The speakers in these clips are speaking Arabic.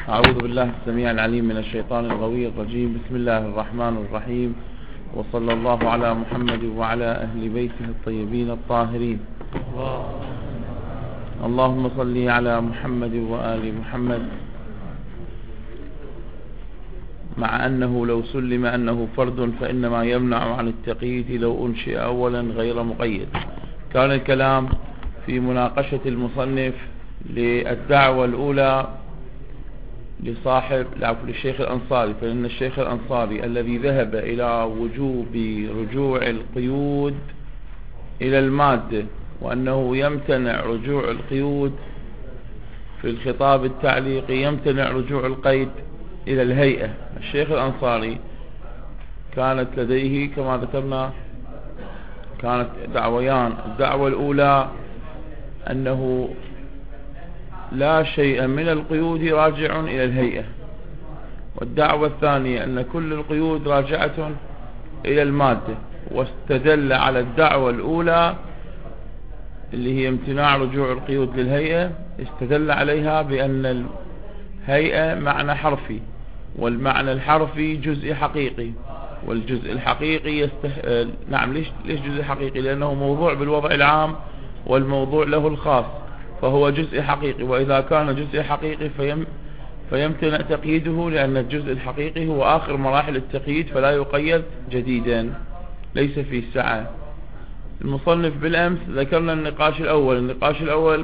أعوذ بالله السميع العليم من الشيطان الغوي الرجيم. بسم الله الرحمن الرحيم، وصلى الله على محمد وعلى أهل بيته الطيبين الطاهرين. اللهم صل على محمد وآل محمد. مع أنه لو سلم أنه فرد فإنما يمنع عن التقييد لو أنشئ أولا غير مقيد. كان الكلام في مناقشة المصنف للدعوة الأولى للشيخ الأنصاري، فإن الشيخ الأنصاري الذي ذهب إلى وجوب رجوع القيود إلى المادة، وأنه يمتنع رجوع القيود في الخطاب التعليقي، يمتنع رجوع القيد إلى الهيئة. الشيخ الأنصاري كانت لديه كما ذكرنا كانت دعويان. الدعوة الأولى أنه لا شيء من القيود راجع إلى الهيئة، والدعوة الثانية أن كل القيود راجعة إلى المادة. واستدل على الدعوة الأولى اللي هي امتناع رجوع القيود للهيئة، استدل عليها بأن الهيئة معنى حرفي، والمعنى الحرفي جزء حقيقي، والجزء الحقيقي نعم. ليش جزء حقيقي؟ لأنه موضوع بالوضع العام والموضوع له الخاص، فهو جزء حقيقي. وإذا كان جزء حقيقي فيمتنع تقييده، لأن الجزء الحقيقي هو آخر مراحل التقييد، فلا يقيد جديدا، ليس فيه سعة. المصنف بالأمس ذكرنا النقاش الأول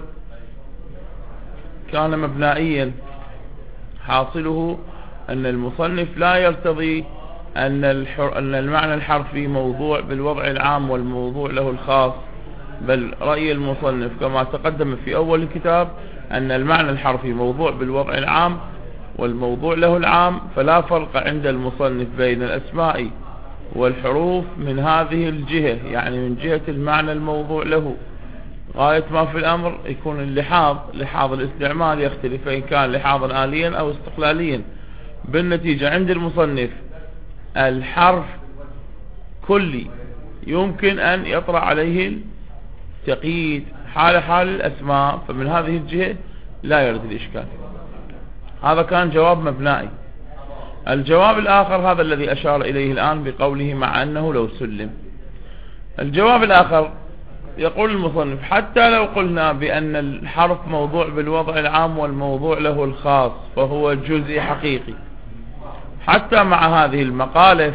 كان مبنائيا، حاصله أن المصنف لا يرتضي أن المعنى الحرفي موضوع بالوضع العام والموضوع له الخاص، بل رأي المصنف كما تقدم في أول الكتاب أن المعنى الحرفي موضوع بالوضع العام والموضوع له العام، فلا فرق عند المصنف بين الأسماء والحروف من هذه الجهة، يعني من جهة المعنى الموضوع له. غاية ما في الأمر يكون لحاظ الاستعمال يختلف، فإن كان لحاظا آليا أو استقلاليا. بالنتيجة عند المصنف الحرف كلي يمكن أن يطرأ عليه تقييد حال الأسماء، فمن هذه الجهة لا يرد الإشكال. هذا كان جواب مبنائي. الجواب الآخر هذا الذي أشار إليه الآن بقوله مع أنه لو سلم. الجواب الآخر يقول المصنف: حتى لو قلنا بأن الحرف موضوع بالوضع العام والموضوع له الخاص فهو جزء حقيقي، حتى مع هذه المقالة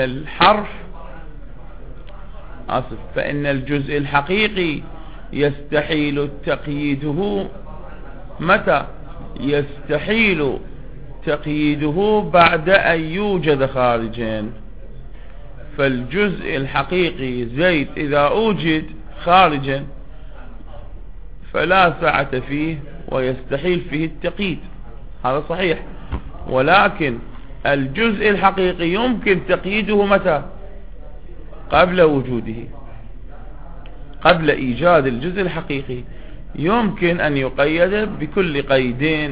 فإن الجزء الحقيقي يستحيل تقييده. متى يستحيل تقييده؟ بعد أن يوجد خارجين. فالجزء الحقيقي زيد إذا أوجد خارجا فلا سعة فيه ويستحيل فيه التقييد، هذا صحيح. ولكن الجزء الحقيقي يمكن تقييده متى؟ قبل وجوده، قبل إيجاد الجزء الحقيقي يمكن أن يقيد بكل قيدين.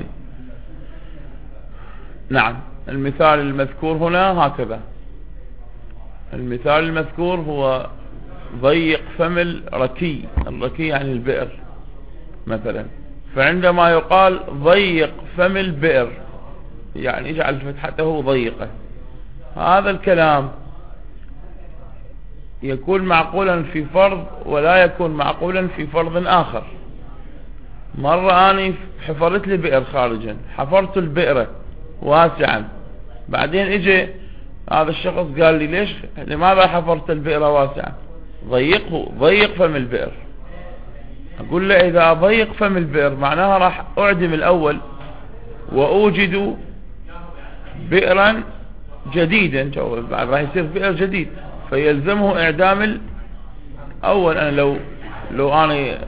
نعم. المثال المذكور هنا هكذا. المثال المذكور هو ضيق فم الركي يعني البئر مثلا، فعندما يقال ضيق فم البئر يعني اجعل فتحته ضيقة، هذا الكلام يكون معقولا في فرض ولا يكون معقولا في فرض آخر. مرة أنا حفرت لي بئر خارجا، حفرت البئر واسعا، بعدين اجي هذا الشخص قال لي لماذا حفرت البئر واسعا؟ ضيق فم البئر. أقول له إذا ضيق فم البئر معناها راح أعدم الأول وأوجد بئرا جديدا، بعد راح يصير بئر جديد، فيلزمه إعدام الأول. أنا لو أنا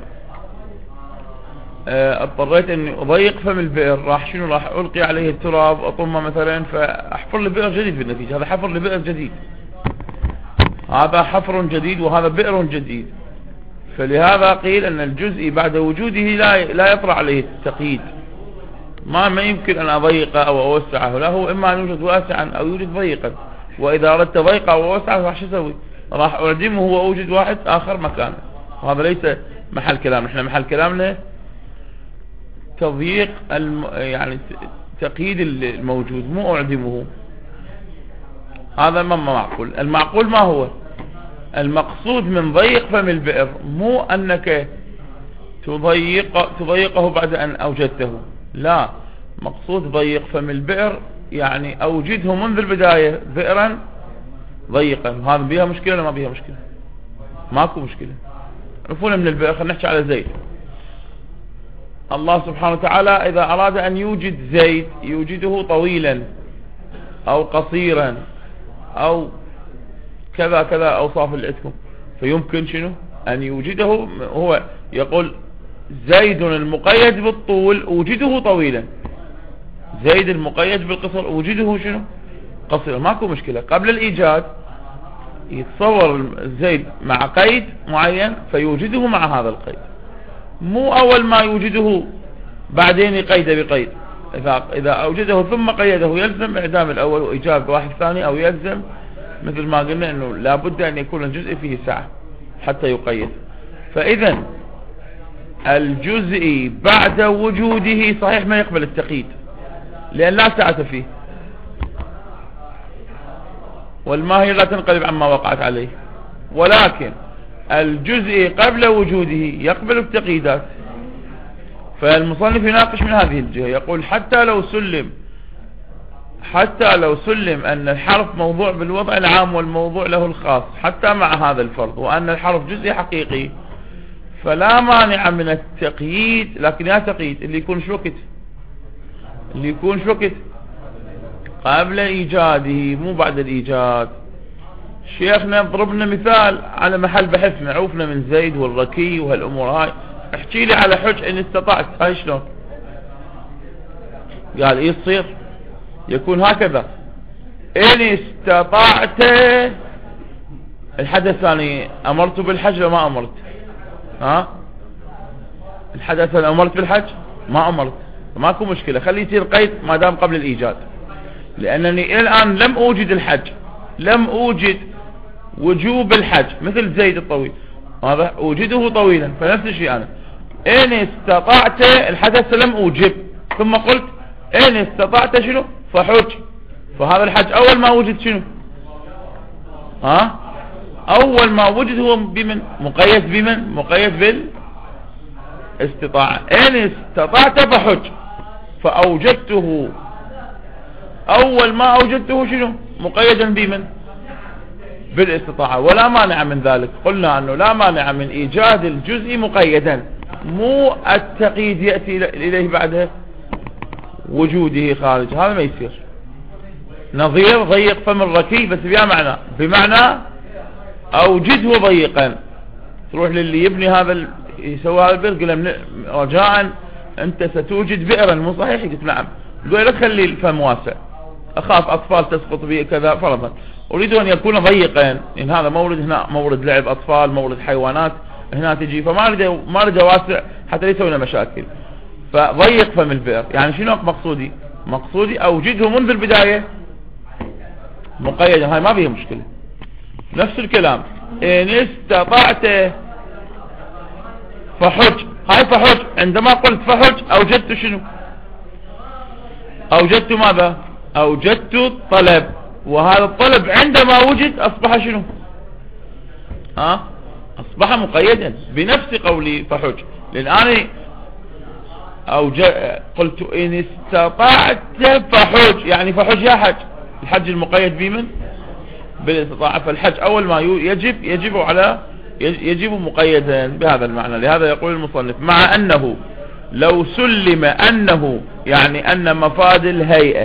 اضطريت أني أضيق فم البئر راح ألقي عليه التراب أطمه مثلا، فأحفر لبئر جديد. بالنتيجة هذا حفر لبئر جديد، هذا حفر جديد وهذا بئر جديد. فلهذا قيل أن الجزء بعد وجوده لا يطرأ عليه التقييد. ما يمكن أن أضيقه أو أوسعه، لا، هو إما أن يوجد واسعا أو يوجد ضيقا. وإذا أردت ضيقه أو أوسعه راح شو أسوي؟ راح أعدمه وأوجد واحد آخر مكانه. وهذا ليس محل كلام. إحنا محل كلامنا تضييق يعني التقييد الموجود مو أعدمه، هذا ما معقول. المعقول ما هو؟ المقصود من ضيق فم البئر مو أنك تضيقه بعد أن أوجدته، لا، مقصود ضيق فم البئر يعني أوجده منذ البداية بئرا ضيقا. هذا بيها مشكلة ولا ما بيها مشكلة؟ ماكو مشكلة. عرفونا من البئر. خلينا نحكي على زيد. الله سبحانه وتعالى إذا أراد أن يوجد زيد يوجده طويلا أو قصيرا أو كذا كذا أوصاف اللي عندكم، فيمكن شنو أن يوجده. هو يقول زيد المقيد بالطول أوجده طويلا، زيد المقيد بالقصر أوجده شنو قصيرا. ماكو مشكلة. قبل الإيجاد يتصور زيد مع قيد معين فيوجده مع هذا القيد، مو أول ما يوجده بعدين يقيد بقيد. إذا أوجده ثم قيده يلزم إعدام الأول وإيجاب واحد ثاني، أو يلزم مثل ما قلنا أنه لابد أن يكون الجزء فيه سعة حتى يقيد. فإذا الجزء بعد وجوده صحيح ما يقبل التقييد لأن لا سعة فيه، والماهية لا تنقلب عما وقعت عليه، ولكن الجزء قبل وجوده يقبل التقييدات. فالمصنف يناقش من هذه الجهة، يقول حتى لو سلم أن الحرف موضوع بالوضع العام والموضوع له الخاص حتى مع هذا الفرض، وأن الحرف جزء حقيقي، فلا مانع من التقييد. لكن يا تقييد اللي يكون شوكت، اللي يكون شوكت قبل إيجاده مو بعد الإيجاد. شيخنا ضربنا مثال على محل بحثنا، عوفنا من زيد والركي وهالأمور هاي. احكي لي على حج إن استطعت، هاي شلون؟ قال إيه يصير؟ يكون هكذا إن استطعت. الحدث الثاني أمرت بالحج وما أمرت؟ الحدث الثاني أمرت بالحج ما أمرت، ماكو مشكلة، خلي يصير قيد ما دام قبل الإيجاد. لأنني إلى الآن لم أوجد الحج، لم أوجد وجوب الحج مثل زيد الطويل، هذا أوجده طويلا. فنفس الشيء أنا إن استطعت الحدث لم أوجب، ثم قلت إن استطعت شنو فحج. فهذا الحج أول ما وجد شنو أول ما وجد هو بمن مقيد، بمن مقيد بالاستطاعة. إن استطعت فحج، فأوجدته أول ما أوجدته شنو مقيدا بمن بالاستطاعة، ولا مانع من ذلك. قلنا أنه لا مانع من إيجاد الجزء مقيدا، مو التقييد يأتي إليه بعد وجوده خارج، هذا ما يصير. نظير ضيق فم الركي بس بمعنى أوجده ضيقا. تروح للي يبني هذا يسوي هذا البئر، قل رجاء أنت ستوجد بئرا، مو صحيح؟ قلت نعم. قل لا تخلي الفم واسع، أخاف أطفال تسقط به كذا فرضا، أريد أن يكون ضيقا، إن هذا مورد، هنا مورد لعب أطفال، مورد حيوانات هنا تجي، فما أريد واسع حتى يسوي لنا مشاكل. فضيق فم البئر يعني شنو مقصودي أوجده منذ البداية مقيدا، هاي ما فيها مشكلة. نفس الكلام إن استطعت فحج، هاي فحج. عندما قلت فحج أوجدت شنو؟ أوجدت ماذا؟ أوجدت الطلب، وهذا الطلب عندما وجد أصبح شنو؟ أصبح مقيدا بنفس قولي فحج. للآن قلت إن استطعت فحج، يعني فحج يا حج. الحج المقيد بمن؟ بالاستطاعة. فالحج أول ما يجب مقيدا بهذا المعنى. لهذا يقول المصنف مع أنه لو سلم أنه يعني أن مفاد الهيئة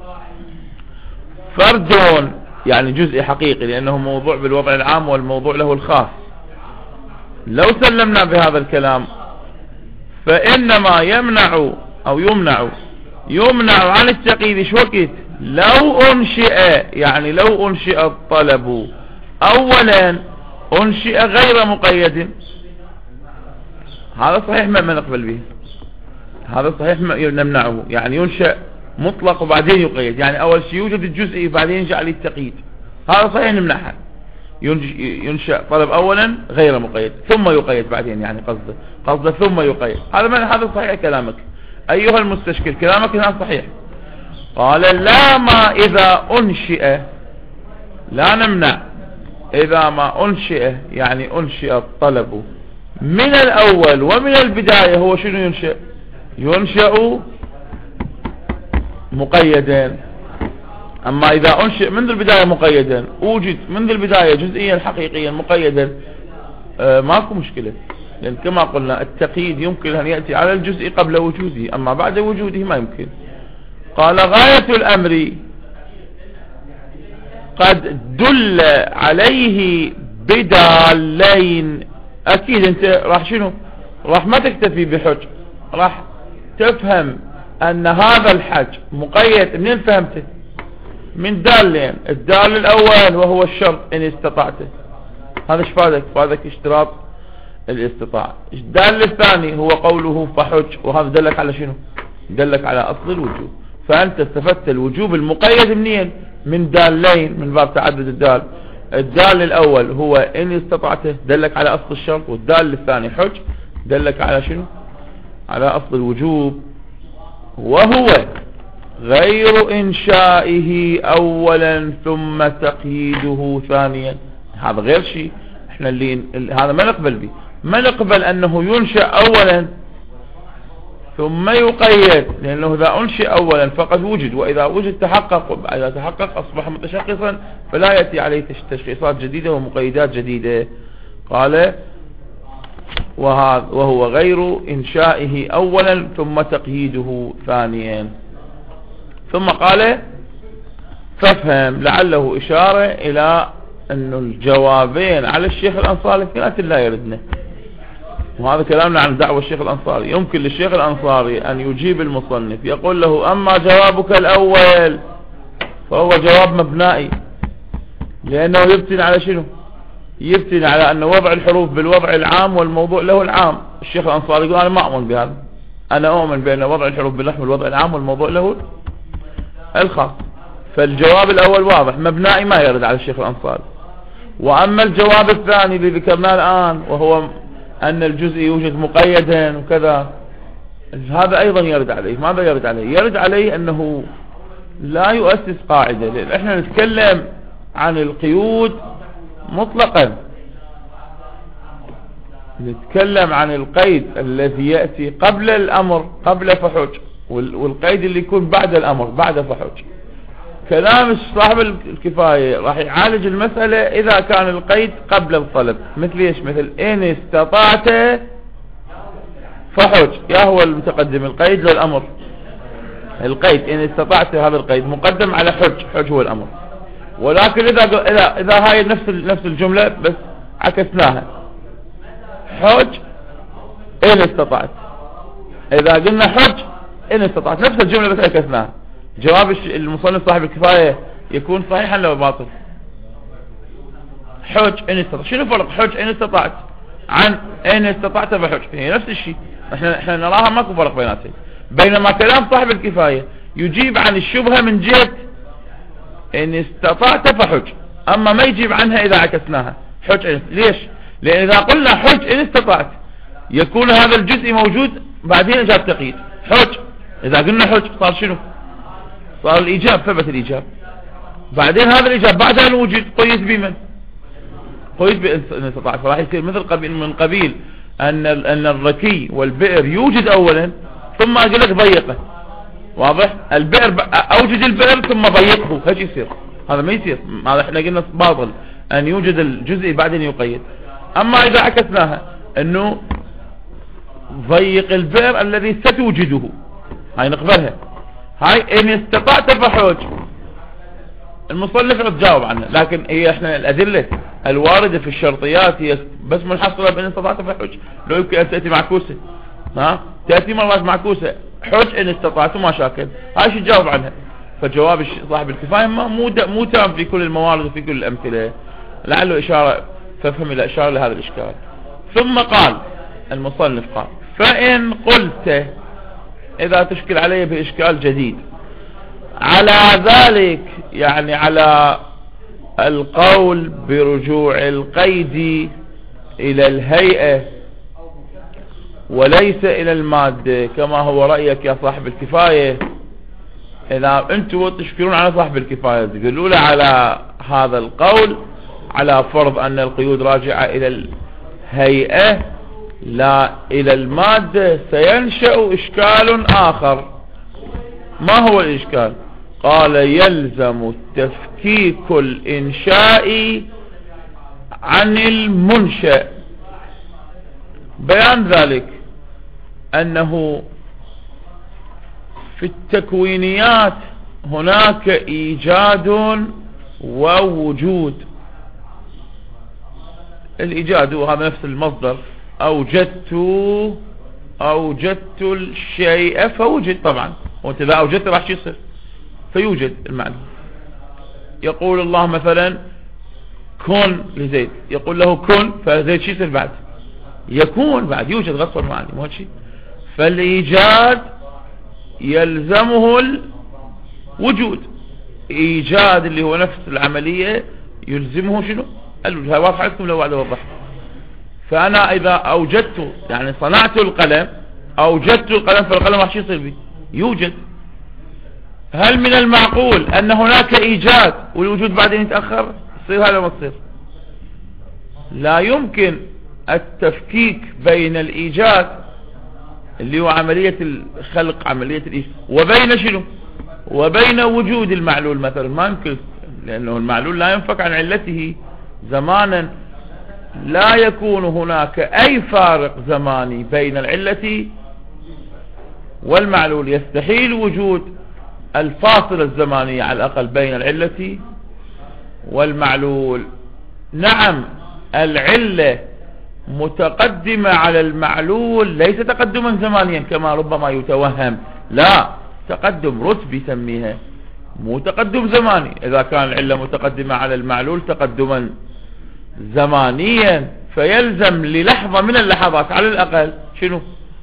فرد يعني جزء حقيقي، لأنه موضوع بالوضع العام والموضوع له الخاص، لو سلمنا بهذا الكلام فإنما يمنع أو يمنع عن التقييد شوكت لو أنشئ، يعني لو أنشئ الطلب أولا أنشئ غير مقيد. هذا صحيح ما نقبل به، هذا صحيح ما نمنعه. يعني ينشأ مطلق وبعدين يقيد، يعني أول شيء يوجد الجزء بعدين يجي عليه التقييد، هذا صحيح نمنعها. ينشأ طلب أولا غير مقيد ثم يقيد بعدين، يعني قصده ثم يقيد. هذا صحيح كلامك أيها المستشكل، كلامك هنا صحيح. قال لا، ما إذا أنشئ لا نمنع، إذا ما أنشئ يعني أنشئ الطلب من الأول ومن البداية. هو شنو ينشئ؟ ينشئ مقيدا. أما إذا أنشئ منذ البداية مقيدا، وجد منذ البداية جزئيا حقيقيا مقيدا، ماكو مشكلة، لأن كما قلنا التقييد يمكن أن يأتي على الجزء قبل وجوده، أما بعد وجوده ما يمكن. قال غاية الأمر قد دل عليه بدالين. أكيد أنت راح شنو؟ راح ما تكتفي بحج، راح تفهم أن هذا الحج مقيد. منين فهمته؟ من دالين. الدال الأول وهو الشرط إن استطعته، هذا ايش فادك؟ فادك اشتراط الاستطاعة. الدال الثاني هو قوله فحج، وهذا دلك على شنو؟ دلك على أصل الوجوب. فأنت استفدت الوجوب المقيد منين؟ من دالين، من باب تعدد الدال. الدال الأول هو إن استطعته، دلك على أصل الشرط، والدال الثاني حج دلك على شنو؟ على أصل الوجوب. وهو غير إنشائه أولا ثم تقييده ثانيا. هذا غير شيء، احنا هذا ما نقبل به. ما نقبل أنه ينشأ أولا ثم يقيد، لأنه إذا أنشئ أولا فقد وجد، وإذا وجد تحقق، وإذا تحقق أصبح متشخصا، فلا يأتي عليه تشخيصات جديدة ومقيدات جديدة. قال وهو غير إنشائه أولا ثم تقييده ثانيا. ثم قال فافهم، لعله إشارة إلى أن الجوابين على الشيخ الأنصاري كلات لا يردنا. وهذا كلامنا عن دعوة الشيخ الأنصاري. يمكن للشيخ الأنصاري أن يجيب المصنف، يقول له أما جوابك الأول فهو جواب مبنائي، لأنه يبتن على شنو؟ يبتن على أن وضع الحروف بالوضع العام والموضوع له العام. الشيخ الأنصاري يقول أنا ما أؤمن بهذا، أنا أؤمن بأن وضع الحروف باللحم الوضع العام والموضوع له الخاص. فالجواب الأول واضح مبنائي، ما يرد على الشيخ الأنصاري. وأما الجواب الثاني اللي ذكرناه الآن، وهو أن الجزء يوجد مقيدا وكذا، هذا أيضا يرد عليه. ماذا يرد عليه؟ يرد عليه أنه لا يؤسس قاعدة، لأن احنا نتكلم عن القيود مطلقا، نتكلم عن القيد الذي يأتي قبل الأمر، قبل فحج، والقيد اللي يكون بعد الأمر، بعد فحج. كلام صاحب الكفاية راح يعالج المسألة إذا كان القيد قبل الطلب. مثل ايش؟ مثل إن استطعت فحج، يا هو المتقدم القيد للأمر. القيد إن استطعت، هذا القيد مقدم على حج، حج هو الأمر. ولكن إذا هاي نفس الجملة بس عكسناها، حج إن استطعت. إذا قلنا حج إن استطعت، نفس الجملة بس عكسناها. جواب المصنف صاحب الكفاية يكون صحيحا لو باطل. حج إن استطعت، شنو فرق حج إن استطعت عن إن استطعت فحج؟ هي نفس الشيء، احنا نراها ماكو فرق بيناتهم. بينما كلام صاحب الكفاية يجيب عن الشبهة من جهة إن استطعت فحج، أما ما يجيب عنها إذا عكسناها حج إن. ليش؟ لأن إذا قلنا حج إن استطعت يكون هذا الجزء موجود، بعدين إجاب تقييد حج. إذا قلنا حج صار شنو؟ صار الإيجاب، ثبت الإيجاب. بعدين هذا الإيجاب بعد أن وجد قيد بمن؟ قيد بإن استطعت. فراح يصير مثل من قبيل أن الركي والبئر يوجد أولا ثم أقول لك ضيقه. واضح؟ البئر أوجد البئر ثم ضيقه، هيك يصير. هذا ما يصير، هذا احنا قلنا باطل أن يوجد الجزء بعدين يقيد. أما إذا عكسناها أنه ضيق البئر الذي ستوجده، هاي نقبلها. هاي إن استطعت فحج، المصنف يتجاوب عنها. لكن هي احنا الأدلة الواردة في الشرطيات هي بس منحصرة بإن استطعت فحج. لو يمكن أن تأتي معكوسة، تأتي مرات معكوسة حج إن استطعت ما شاكل، هاي شو تجاوب عنها. فجواب صاحب الكفاية مو تام في كل الموارد وفي كل الأمثلة، لعله إشارة، فافهم إلى إشارة لهذا الإشكال. ثم قال المصنف قال فإن قلت، إذا تشكل عليه بإشكال جديد على ذلك، يعني على القول برجوع القيد إلى الهيئة وليس إلى المادة كما هو رأيك يا صاحب الكفاية، إذا أنتوا تشكلون على صاحب الكفاية تقولوا له على هذا القول على فرض أن القيود راجعة إلى الهيئة لا إلى المادة، سينشأ إشكال آخر. ما هو الإشكال؟ قال يلزم التفكيك الإنشائي عن المنشأ. بيان ذلك أنه في التكوينيات هناك إيجاد ووجود. الإيجاد هذا نفس المصدر، أوجدت الشيء فوجد. طبعا وانت إذا أوجدت راح يصير فيوجد المعنى. يقول الله مثلا كن لزيد، يقول له كن فزيد شو يصير بعد؟ يكون بعد، يوجد غصبا معنى مو هالشيء. فالإيجاد يلزمه الوجود. إيجاد اللي هو نفس العملية يلزمه شنو؟ الوجود. هاي واضحة لكم لو بعد أوضح. فأنا إذا أوجدت يعني صنعت القلم، أوجدت القلم، فالقلم راح يصير بي يوجد. هل من المعقول أن هناك إيجاد والوجود بعدين يتأخر؟ يصير هذا ما تصير. لا يمكن التفكيك بين الإيجاد اللي هو عملية الخلق، عملية الإيجاد، وبين شنو؟ وبين وجود المعلول مثلا. ما يمكن، لأنه المعلول لا ينفك عن علته زمانا. لا يكون هناك أي فارق زماني بين العلة والمعلول. يستحيل وجود الفاصلة الزمانية على الأقل بين العلة والمعلول. نعم العلة متقدمة على المعلول، ليس تقدما زمانيا كما ربما يتوهم، لا، تقدم رتبي يسميها، مو تقدم زماني. إذا كان العلة متقدمة على المعلول تقدما زمانيا فيلزم للحظة من اللحظات على الأقل شنو؟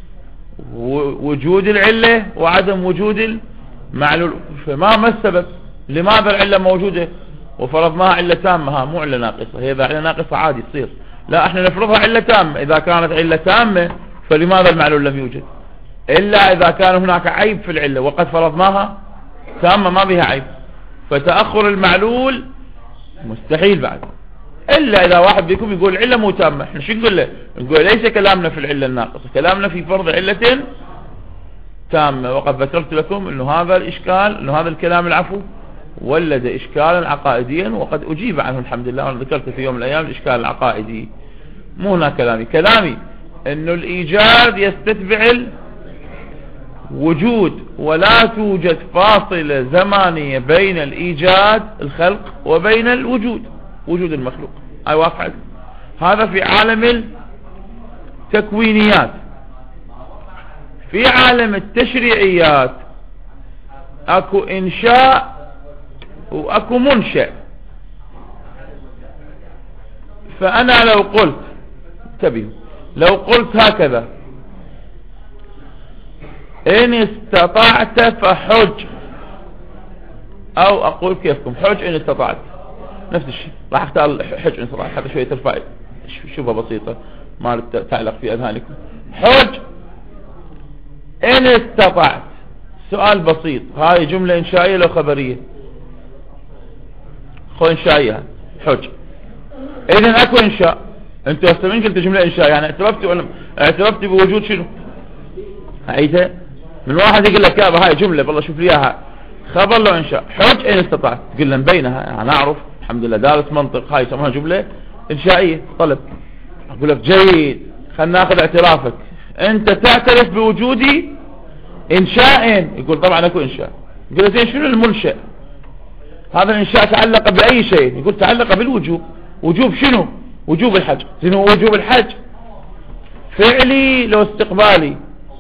وجود العلة وعدم وجود المعلول. فما السبب؟ لماذا العلة موجودة وفرضناها علة تامة؟ مو علة ناقصة. هي إذا علة ناقصة عادي تصير، لا احنا نفرضها علة تامة. إذا كانت علة تامة فلماذا المعلول لم يوجد؟ إلا إذا كان هناك عيب في العلة وقد فرضناها تامة ما بها عيب، فتأخر المعلول مستحيل بعد. إلا إذا واحد بيكم يقول العلة مو تامة، احنا شو نقول له؟ نقول ليس كلامنا في العلة الناقصة، كلامنا في فرض علة تامة. وقد ذكرت لكم انه هذا الإشكال، انه هذا الكلام العفو ولد إشكالا عقائديا، وقد أجيب عنه الحمد لله. وأنا ذكرت في يوم من الأيام الإشكال العقائدي، مو هنا كلامي انه الإيجاد يستتبع الوجود، ولا توجد فاصلة زمانية بين الإيجاد الخلق وبين الوجود، وجود المخلوق. أي واقع. هذا في عالم التكوينيات. في عالم التشريعيات اكو انشاء واكو منشأ. فانا لو قلت، انتبهوا، لو قلت هكذا ان استطعت فحج، او اقول كيفكم حج ان استطعت، نفس الشيء. راح اختار حج ان استطعت حتى شوية ترفع شبهة بسيطة ما تعلق في اذهانكم. حج ان استطعت، سؤال بسيط، هاي جملة انشائية لو خبرية؟ خو انشائية. حج اذن اكو انشاء. انتوا هستمين قلت جملة انشائية، يعني اعترفتي بوجود شنو؟ عيدها من واحد يقول لك يابا هاي جملة والله شوف لي اياها خبر لو انشاء. حج ان استطعت، تقول له مبينها انا اعرف الحمد لله دارس منطق، هاي يسمونها جملة انشائية. طلب اقول لك جيد، خلنا ناخذ اعترافك، انت تعترف بوجودي انشاء. يقول طبعا اكو انشاء. يقول زين شنو المنشأ؟ هذا الانشاء تعلق باي شيء؟ يقول تعلق بالوجوب. وجوب شنو؟ وجوب الحج. زين وجوب الحج فعلي لو استقبالي؟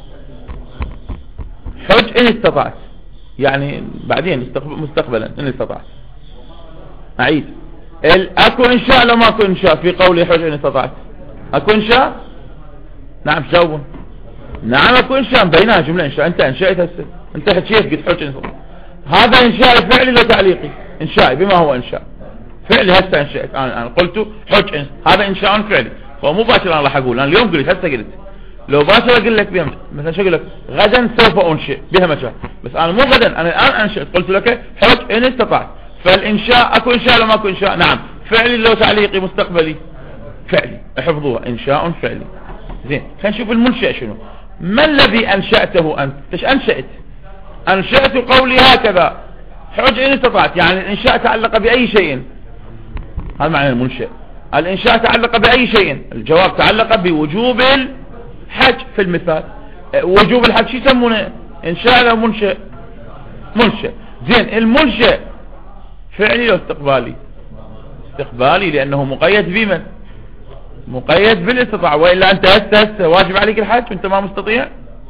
حج ان استطعت، يعني بعدين مستقبلا ان استطعت. اعيد، اكو انشاء لو ماكو انشاء في قولي حج ان استطعت؟ اكو انشاء؟ نعم جاوبون. نعم اكو انشاء، بينها جملة انشاء. انت انشأت هسه، انت حكيت قلت حج ان استطعت. هذا انشاء فعلي لو تعليقي؟ انشائي. بما هو انشاء فعلي هسه انشأت. انا قلت حج هذا انشاء فعلي، فمباشرة انا راح اقول، انا اليوم قلت هسه قلت لو باشر اقول لك بها مثلا شو اقول لك غدا سوف انشئ بها مثلا، بس انا مو غدا، انا الان انشئت، قلت لك حج ان استطعت. فالانشاء اكو انشاء لو ماكو انشاء؟ نعم. فعلي لو تعليقي مستقبلي؟ فعلي. احفظوها، انشاء فعلي. زين، خلينا نشوف المنشأ شنو. ما الذي انشأته انت؟ ايش انشأت؟ انشأت قولي هكذا حج ان استطعت، يعني الانشاء تعلق باي شيء. هذا معنى المنشأ. الانشاء تعلق باي شيء؟ الجواب تعلق بوجوب الحج في المثال. وجوب الحج شو يسمونه؟ انشاء او منشأ؟ منشأ. زين، المنشأ فعلي لو استقبالي؟ استقبالي، لانه مقيد بمن؟ مقيد بالاستطاعة. وإلا أنت هسه واجب عليك الحج وأنت ما مستطيع.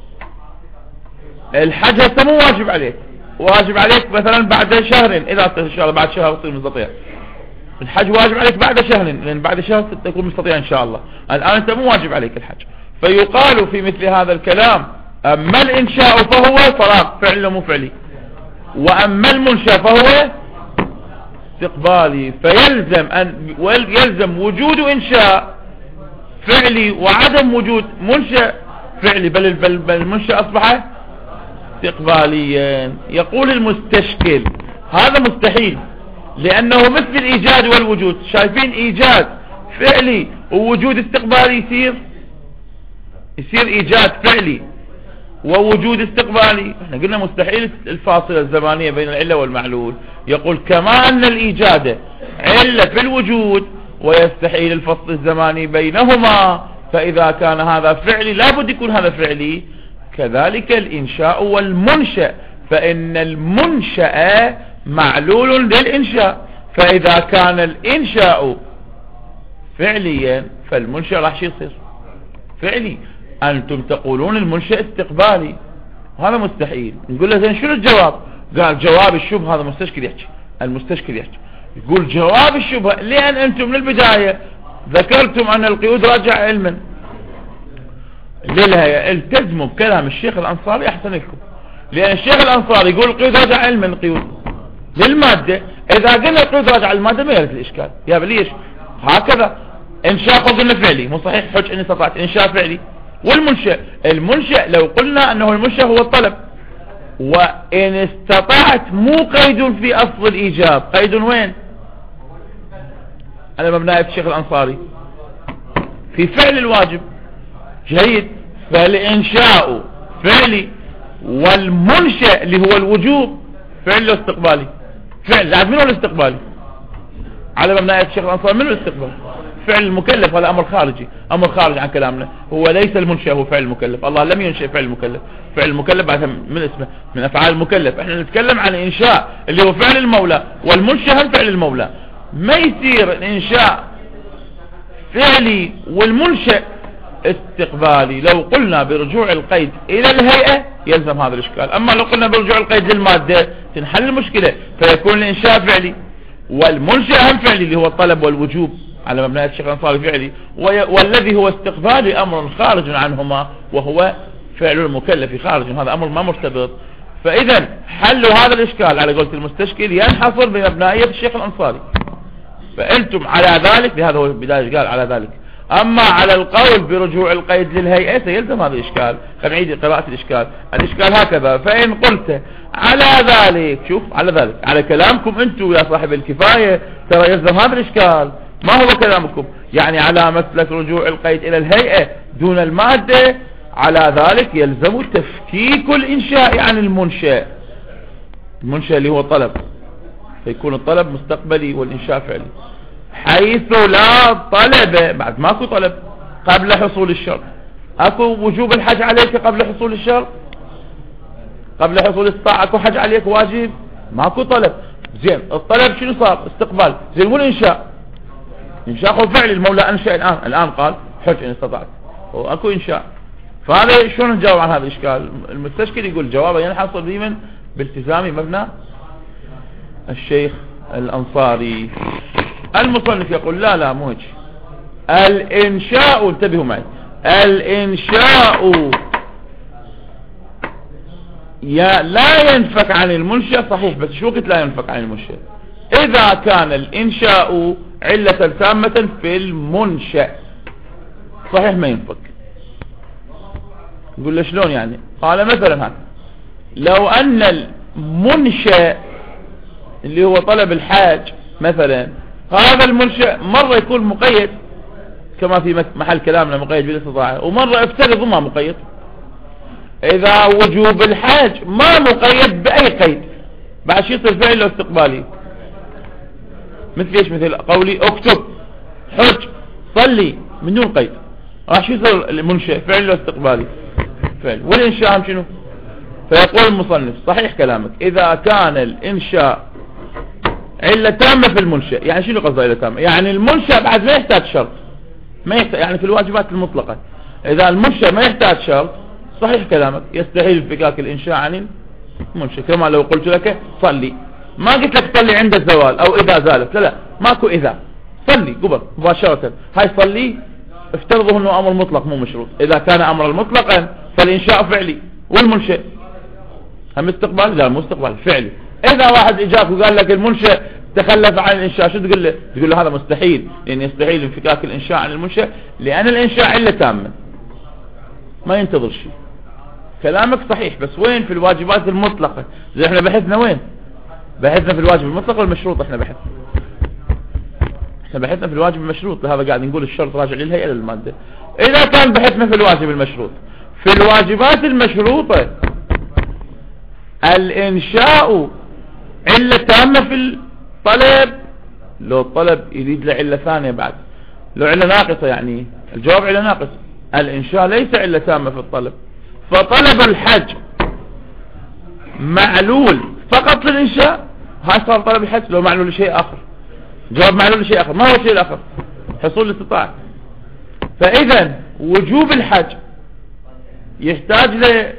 الحج هسه مو واجب عليك، واجب عليك مثلا بعد شهرين، إذا إن شاء الله بعد شهر تصير مستطيع. الحج واجب عليك بعد شهرين، لأن بعد شهر تكون مستطيع إن شاء الله. الآن أنت مو واجب عليك الحج. فيقال في مثل هذا الكلام أما الإنشاء فهو فراغ فعل مو فعلي، وأما المنشأ فهو استقبالي. يلزم وجود إنشاء فعلي وعدم وجود منشأ فعلي، بل المنشأ أصبح استقباليا. يقول المستشكل هذا مستحيل، لأنه مثل الإيجاد والوجود. شايفين إيجاد فعلي ووجود استقبالي يصير إيجاد فعلي ووجود استقبالي. احنا قلنا مستحيل الفاصلة الزمانية بين العلة والمعلول. يقول كما أن الإيجاد علة في الوجود ويستحيل الفصل الزماني بينهما، فإذا كان هذا فعلي لابد يكون هذا فعلي، كذلك الإنشاء والمنشأ، فإن المنشأ معلول للإنشاء، فإذا كان الإنشاء فعليا فالمنشأ راح يصير فعلي. أنتم تقولون المنشأ استقبالي، هذا مستحيل. نقول له زين شنو الجواب؟ قال جواب الشبهة. هذا مستشكل يحكي، المستشكل يحكي يقول جواب الشبهة، لأن أنتم من البداية ذكرتم أن القيود راجع علما للهيئة. التزموا بكلام الشيخ الأنصاري أحسن لكم، لأن الشيخ الأنصاري يقول القيود راجع علما، القيود للمادة. إذا قلنا القيود راجع المادة ما يرد الإشكال. يا ليش هكذا؟ إنشاء قلنا فعلي مو صحيح، حج إن استطعت إنشاء فعلي. المنشأ لو قلنا أنه المنشأ هو الطلب، وإن استطعت مو قيد في أصل الإيجاب، قيد وين؟ على مبنى الشيخ الأنصاري في فعل الواجب. جيد، فالإنشاء فعلي والمنشأ اللي هو الوجوب فعل استقبالي. فعل بعد منه الاستقبالي على مبنى الشيخ الأنصاري، منه الاستقبال؟ فعل المكلف. هذا أمر خارجي، أمر خارج عن كلامنا. هو ليس المنشأ هو فعل المكلف. الله لم ينشئ فعل المكلف. فعل المكلف بعد من اسمه من أفعال المكلف. احنا نتكلم عن إنشاء اللي هو فعل المولى، والمنشأ هم فعل المولى. ما يصير الإنشاء فعلي والمنشأ استقبالي. لو قلنا برجوع القيد إلى الهيئة يلزم هذا الإشكال. أما لو قلنا برجوع القيد للمادة تنحل المشكلة، فيكون الإنشاء فعلي والمنشأ هم فعلي اللي هو الطلب والوجوب على مبنى الشيخ الأنصاري فعلي، والذي هو استقبالي أمر خارج عنهما وهو فعل المكلف خارج. هذا أمر ما مرتبط. فإذا حل هذا الإشكال على قولة المستشكل ينحصر بمبنائية الشيخ الأنصاري. فأنتم على ذلك، لهذا هو بداية قال على ذلك. أما على القول برجوع القيد للهيئة سيلزم هذا الإشكال. خلينا نعيد قراءة الإشكال. الإشكال هكذا: فإن قلت على ذلك، شوف على ذلك على كلامكم أنتم يا صاحب الكفاية، ترى يلزم هذا الإشكال. ما هو كلامكم؟ يعني على مسلك رجوع القيد إلى الهيئة دون المادة، على ذلك يلزم تفكيك الإنشاء عن المنشأ. المنشأ اللي هو طلب، فيكون الطلب مستقبلي والإنشاء فعلي، حيث لا طلب بعد ماكو طلب قبل حصول الشرط. اكو وجوب الحج عليك قبل حصول الشرط، قبل حصول الساعة اكو حج عليك واجب، ماكو طلب. زين الطلب شنو صار؟ استقبال. زين والإنشاء؟ إنشاء هو فعل المولى أنشأ الآن قال حج إن استطعت، واكو إنشاء. فهذا شلون نجاوب عن هذا الإشكال؟ المستشكل يقول جوابه ينحصر دائما بالتزام مبنى الشيخ الأنصاري. المصنف يقول لا مو هيك. الإنشاء، انتبهوا معي، الإنشاء لا ينفك عن المنشأ. صحيح، بس شو وقت لا ينفك عن المنشأ؟ إذا كان الإنشاء علة تامة في المنشأ، صحيح ما ينفك. نقول له شلون يعني؟ قال مثلا هذا لو ان المنشأ اللي هو طلب الحاج مثلا، هذا المنشأ مرة يكون مقيد كما في محل كلامنا مقيد بالاستطاعة، ومرة افترض ما مقيد. اذا وجوب الحاج ما مقيد باي قيد، بعد شو يصير فعل استقبالي؟ مثل ايش؟ مثل قولي اكتب، حج، صلي من دون قيد، راح شو يصير المنشأ؟ فعل استقبالي فعل. والانشاء شنو؟ فيقول المصنف صحيح كلامك اذا كان الانشاء علة تامة في المنشأ. يعني شنو قصده علة تامة؟ يعني المنشأ بعد ما يحتاج شرط، ما يحتاج يعني في الواجبات المطلقة اذا المنشأ ما يحتاج شرط صحيح كلامك يستحيل انفكاك الانشاء عن المنشأ. كما لو قلت لك صلي، ما قلت لك صلي عند الزوال او اذا زالت، لا ماكو اذا، صلي قبل مباشرة. هاي صلي افترضوا انه امر مطلق مو مشروط. اذا كان امرا مطلقا فالانشاء فعلي، والمنشأ هم استقبال؟ لا مو استقبال، فعلي. اذا واحد اجاك وقال لك المنشأ تخلف عن الانشاء، شو تقول له؟ تقول له هذا مستحيل، لان يستحيل انفكاك الانشاء عن المنشأ لان الانشاء علة تامة، ما ينتظر شيء. كلامك صحيح، بس وين في الواجبات المطلقة؟ زي احنا بحثنا وين؟ بحثنا في الواجب المطلق والمشروط. احنا بحثنا في الواجب المشروط، لهذا قاعد نقول الشرط راجع للهيئة للمادة. اذا كان بحثنا في الواجب المشروط، في الواجبات المشروطة الانشاء علة تامة في الطلب. لو الطلب يريد له علة ثانية بعد، لو علة ناقصة يعني الجواب علة ناقص، الانشاء ليس علة تامة في الطلب. فطلب الحج معلول فقط للانشاء، هاي صار طلب الحج. لو معلول لشيء اخر، جواب معلول لشيء اخر، ما هو الشيء الاخر؟ حصول الاستطاعة. فاذا وجوب الحج يحتاج ل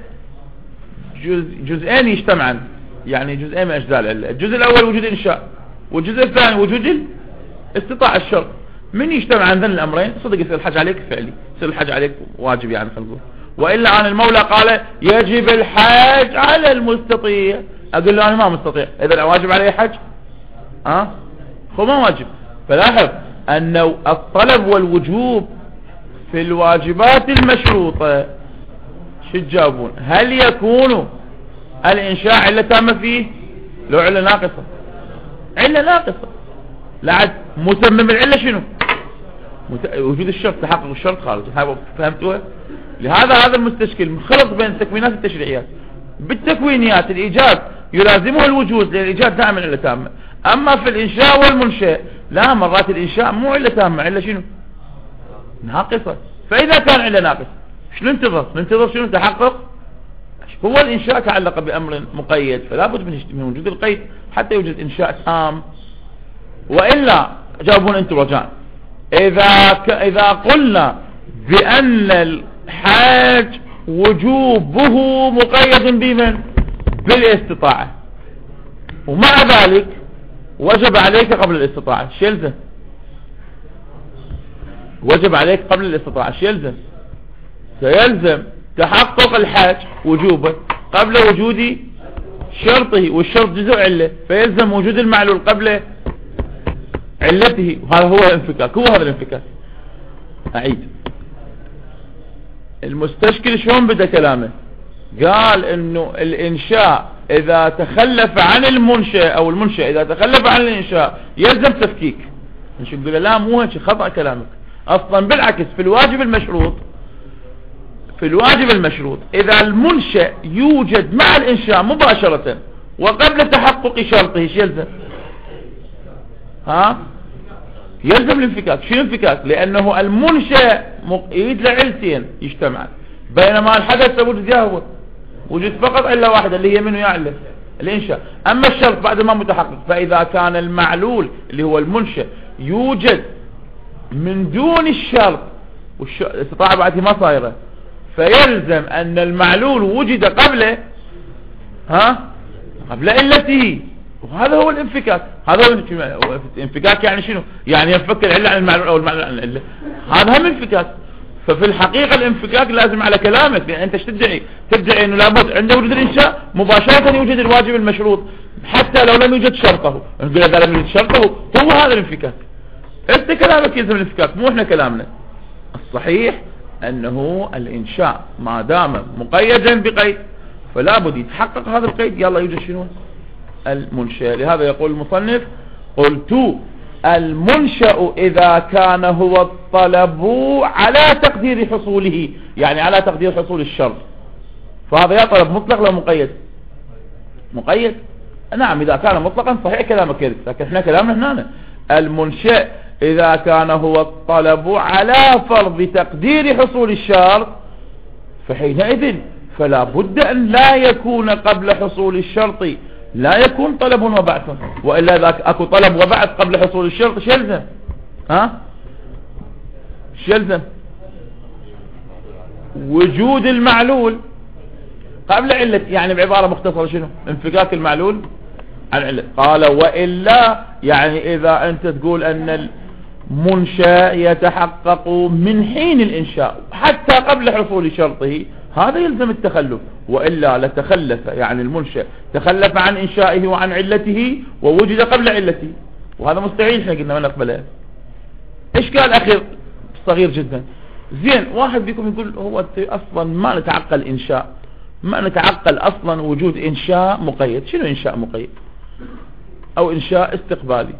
جزئين يجتمعان، يعني جزئين من اجزاء العلة. الجزء الاول وجود انشاء، والجزء الثاني وجود الاستطاعة الشرط. من يجتمع عن ذن الامرين صدق يصير الحج عليك فعلي، يصير الحج عليك واجب يعني خلينا نقول. والا عن المولى قال يجب الحج على المستطيع، اقول له انا ما مستطيع، اذا واجب علي حج؟ هو ما واجب. فلاحظ انه الطلب والوجوب في الواجبات المشروطة شو تجاوبون؟ هل يكون الانشاء علة تامة فيه؟ لو علة ناقصة، علة ناقصة لعد متمم العلة شنو؟ وجود الشرط، تحقق الشرط خارج. فهمتوها؟ لهذا هذا المستشكل خلط بين التكوينات التشريعيات. بالتكوينيات الايجاد يلازمه الوجود، لان الايجاد دائما علة تامة. اما في الانشاء والمنشأ لا، مرات الانشاء مو علة تامة، علة شنو؟ ناقصة. فاذا كان علة ناقص شنو ننتظر؟ ننتظر شنو؟ تحقق. هو الانشاء تعلق بامر مقيد، فلا بد من وجود القيد حتى يوجد انشاء تام. والا جاوبون انتم رجاء، اذا قلنا بان الحاج وجوبه مقيد بمن؟ بالاستطاعة، ومع ذلك وجب عليك قبل الاستطاعة، شو يلزم؟ وجب عليك قبل الاستطاعة شو يلزم؟ سيلزم تحقق الحاج وجوبه قبل وجود شرطه، والشرط جزء علة، فيلزم وجود المعلول قبل علته. وهذا هو الانفكاك، هو هذا الانفكاك. اعيد، المستشكل شلون بدأ كلامه؟ قال انه الانشاء اذا تخلف عن المنشأ، او المنشأ اذا تخلف عن الانشاء يلزم تفكيك. نقول له لا مو هيك، خطأ كلامك. اصلا بالعكس، في الواجب المشروط اذا المنشأ يوجد مع الانشاء مباشرة وقبل تحقق شرطه ايش يلزم؟ يلزم الانفكاك. شو الانفكاك؟ لانه المنشأ يريد له علتين يجتمعان، بينما الحدث وجود فقط علة واحدة اللي هي منه يعلم الانشاء. اما الشرط بعد ما متحقق، فاذا كان المعلول اللي هو المنشأ يوجد من دون الشرط والاستطاعة بعد ما صايرة، فيلزم ان المعلول وجد قبل علته. وهذا هو الانفكاك. هذا هو الانفكاك. يعني شنو؟ يعني ينفك العلة عن المعلول او المعلول عن العلة. هذا هم انفكاك. ففي الحقيقة الانفكاك لازم على كلامك، لان انت تدعي انه لابد عند وجود الانشاء مباشرة يوجد الواجب المشروط حتى لو لم يوجد شرطه. نقول اذا لم يوجد شرطه هو هذا الانفكاك. انت كلامك يلزم الانفكاك، مو احنا كلامنا. الصحيح أنه الإنشاء ما دام مقيدا بقيد فلا بد يتحقق هذا القيد، يلا يوجد شنو المنشأ. لهذا يقول المصنف: قلت المنشأ إذا كان هو الطلب على تقدير حصوله، يعني على تقدير حصول الشرط، فهذا يا طلب مطلق ولا مقيد؟ مقيد. نعم إذا كان مطلقا صحيح كلامك كذب، لكن احنا كلامنا هنا المنشأ إذا كان هو الطلب على فرض تقدير حصول الشرط فحينئذ فلا بد أن لا يكون قبل حصول الشرط لا يكون طلب وبعث، وإلا إذا أكو طلب وبعث قبل حصول الشرط شلزم شلزم وجود المعلول قبل علة، يعني بعبارة مختصرة شنو؟ انفكاك المعلول عن علة. قال وإلا يعني إذا أنت تقول أن المنشأ يتحقق من حين الإنشاء حتى قبل حصول شرطه، هذا يلزم التخلف، وإلا لتخلف، يعني المنشأ تخلف عن إنشائه وعن علته ووجد قبل علته، وهذا مستحيل احنا قلنا ما نقبله. إشكال أخير صغير جدا. زين واحد بيكم يقول هو أصلا ما نتعقل إنشاء، ما نتعقل أصلا وجود إنشاء مقيد. شنو إنشاء مقيد أو إنشاء استقبالي؟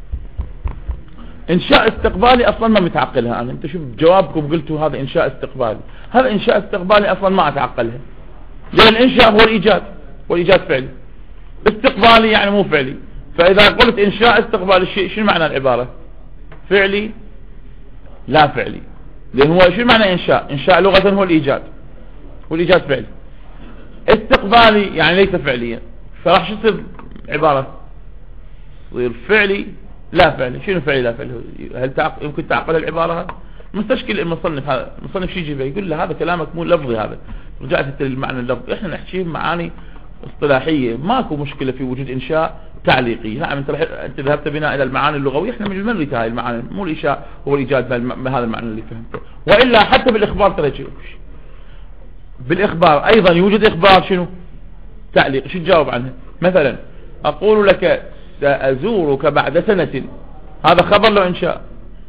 إنشاء استقبالي أصلا ما متعقلها أنا. أنت شوف جوابكم قلتوا هذا إنشاء استقبالي، هذا إنشاء استقبالي أصلا ما أتعقلها، لأن الإنشاء هو الإيجاد، والإيجاد فعلي، استقبالي يعني مو فعلي. فإذا قلت إنشاء استقبالي شنو معنى العبارة؟ فعلي لا فعلي، لأن هو شنو معنى إنشاء؟ إنشاء لغة هو الإيجاد، والإيجاد فعلي. استقبالي يعني ليس فعليا، فراح شو تصير عبارة؟ تصير فعلي لا فعلي. شنو فعلي لا فعلي؟ هل يمكن تعقل العبارة؟ مستشكل المصنف. هذا المصنف شو يجيبه؟ يقول له هذا كلامك مو لفظي، هذا رجعت المعنى اللفظي، احنا نحكي معاني اصطلاحية، ماكو مشكلة في وجود إنشاء تعليقي. نعم انت ذهبت بنا الى المعاني اللغوية، احنا من المرت هاي المعاني، مو الإنشاء هو الإيجاد بهذا المعنى اللي فهمته. وإلا حتى بالإخبار ترى بالإخبار أيضا يوجد إخبار شنو تعليق. شو تجاوب عنه؟ مثلا أقول لك سأزورك بعد سنة، هذا خبر لو إنشاء.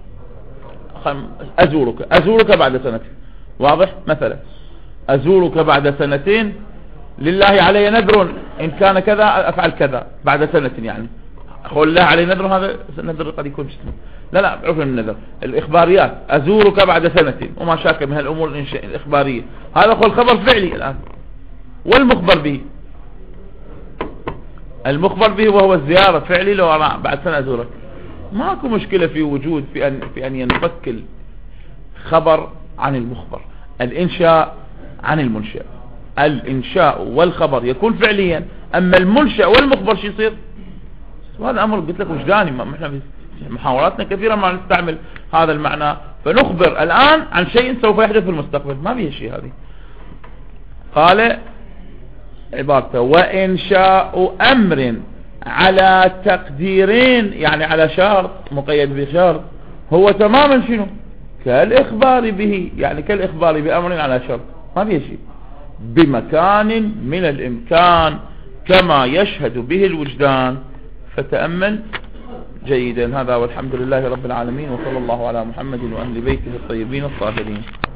أزورك بعد سنة، واضح؟ مثلا أزورك بعد سنتين، لله علي نذر إن كان كذا أفعل كذا بعد سنة، يعني أقول الله علي نذر، هذا نذر قد يكون جسمه، لا عرفنا من النذر. الإخباريات أزورك بعد سنة وما شاك من هالأمور الإخبارية، هذا هو الخبر فعلي الآن. والمخبر به، المخبر به وهو الزيارة فعلي، لو أنا بعد سنة أزورك ماكو مشكلة في وجود في أن ينفك الخبر عن المخبر، الإنشاء عن المنشأ. الإنشاء والخبر يكون فعليا، أما المنشأ والمخبر شو يصير؟ وهذا أمر قلت لك وجداني، ما احنا في محاولاتنا كثيرا ما نستعمل هذا المعنى، فنخبر الآن عن شيء سوف يحدث في المستقبل، ما فيه شيء. هذه قال عبارته: وإنشاء أمر على تقديرين، يعني على شرط مقيد بشرط، هو تماما شنو؟ كالإخبار به، يعني كالإخبار بأمر على شرط، ما فيه شيء، بمكان من الإمكان كما يشهد به الوجدان. فتأمل جيدا. هذا والحمد لله رب العالمين، وصلى الله على محمد وأهل بيته الطيبين الطاهرين.